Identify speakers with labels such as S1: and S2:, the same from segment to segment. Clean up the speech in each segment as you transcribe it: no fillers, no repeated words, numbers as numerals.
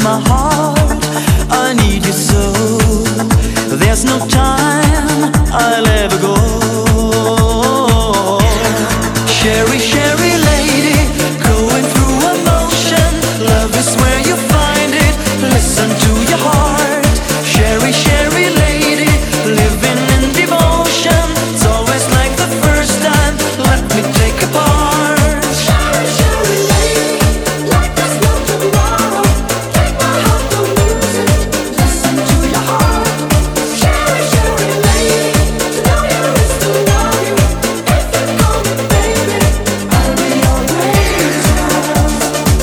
S1: my heart. I need you so. There's no time I'll ever go. Sherry, Sherry lady, going through emotion. Love is where you find it. Listen to your heart. Sherry, Sherry lady, living in devotion. It's always like the first time. Let me take a part.
S2: Sherry, Sherry lady, like there's no tomorrow. Take my heart, don't lose it. Listen to your heart. Sherry, Sherry lady, to know you is to love you. If you call me baby, I'll be always yours.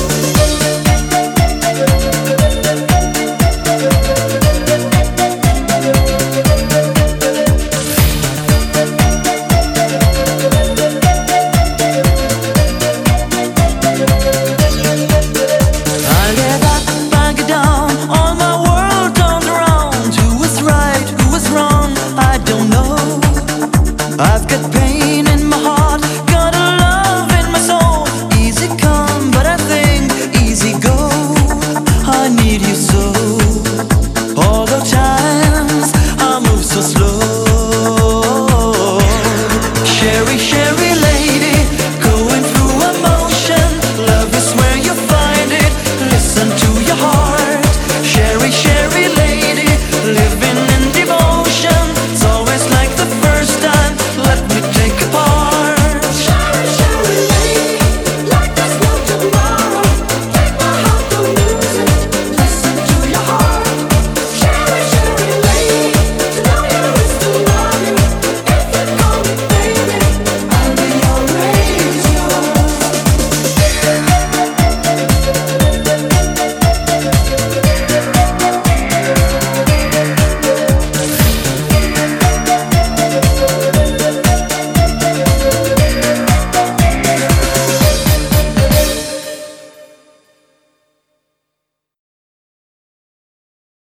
S1: I get up, I get down, all my world turns around. Who is right, who is wrong, I don't know. I've got pain in my heart, got a love in my soul. Easy come, but I think easy go. I need you so. All the times I move so slow. Sherry, Sherry lady, going through emotion. Love is where you find it. Listen to your heart.